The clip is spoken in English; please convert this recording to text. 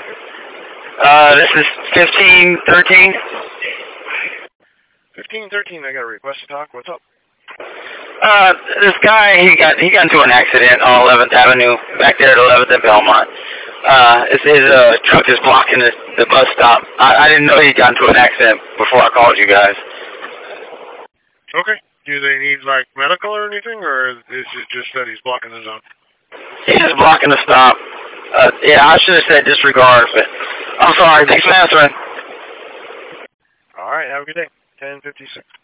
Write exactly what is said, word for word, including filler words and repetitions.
Uh, this is fifteen thirteen. fifteen thirteen, I got a request to talk. What's up? Uh, this guy, he got he got into an accident on eleventh Avenue, back there at eleventh and Belmont. Uh, his, his uh, truck is blocking the, the bus stop. I, I didn't know he got into an accident before I called you guys. Okay. Do they need, like, medical or anything, or is it just that he's blocking the zone? He's just blocking the stop. Uh, yeah, I should have said disregard, but I'm sorry. Thanks for answering. All right, have a good day. ten fifty-six.